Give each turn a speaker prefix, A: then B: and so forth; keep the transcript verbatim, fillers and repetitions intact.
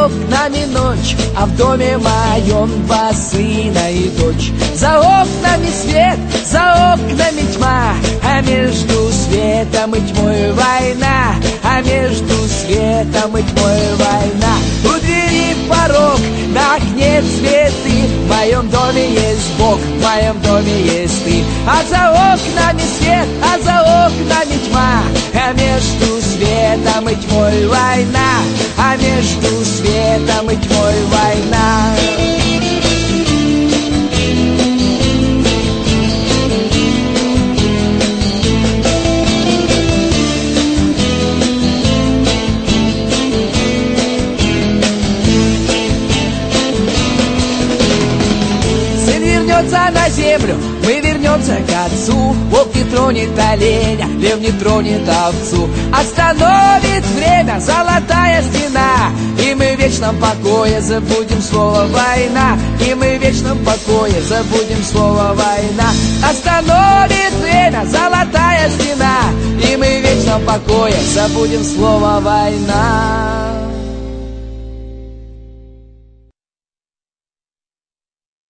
A: окнами ночь, а в доме моем два сына и дочь. За окнами свет, за окнами тьма, а между светом и тьмой война, а между светом и тьмой война. У двери порог, на окне цветы, в моем доме есть Бог, в моем доме есть ты. А за окнами свет, а за окнами тьма, а между светом и тьмой война, а между светом и тьмой война. На землю мы вернемся к отцу. Волк не тронет оленя, лев не тронет овцу. Остановит время золотая стена, и мы в вечном покое забудем слово война, и мы в вечном покое забудем слово война. Остановит время золотая стена, и мы в вечном покое забудем слово война.